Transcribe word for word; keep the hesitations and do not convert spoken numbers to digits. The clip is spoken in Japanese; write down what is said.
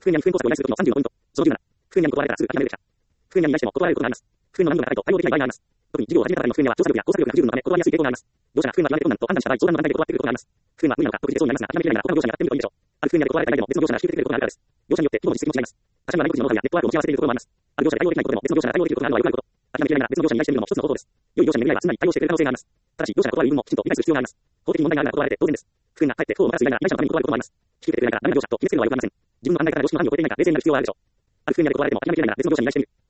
不便に不便工作を依頼するときのさんじゅうのポイント。そのじゅうなな。不便に断られたらすぐ諦めるべきだ。不便に依頼しても断られることがあります。不便の難度が高いと対応できない場合があります。特に事業を始めたばかりの不便は調査力や工作力が不十分なため断りやすい傾向があります。業者が不便は言われて困難と判断した場合、相談の段階で断ってくることがあります。不便は無理なのか、特に出そうになりますが、諦めきれないなら他の業者に当たってみるといいでしょう。ある不便に断られた依頼でも別の業者が引き受けてくれることがあるからです。業者によって規模の実績も違います。他社の内部のノウハウやネットワークを持ち合わせているところもあります。ある業者で対応できないことでも別の業者が対応できることがあるのはよくあること。諦めきれないなら別の業者に依頼してみるのも一つの方法です。良い業者に未来はすんなり対応してくれる可能性があります。ただし、業者が断る理由もきちんと理解する必要があります。法的に問題があるなら断られて当然です。不便がかえって不をもたらす依頼なら依頼者のために断ることもあります。引き受けてくれないからダメな業者と決めつけるのはよくありません。自分の考えから良心の範囲を超えていないから冷静になる必要はあるでしょう。ある不便に断られても諦めきれないなら別の業者に依頼してみる。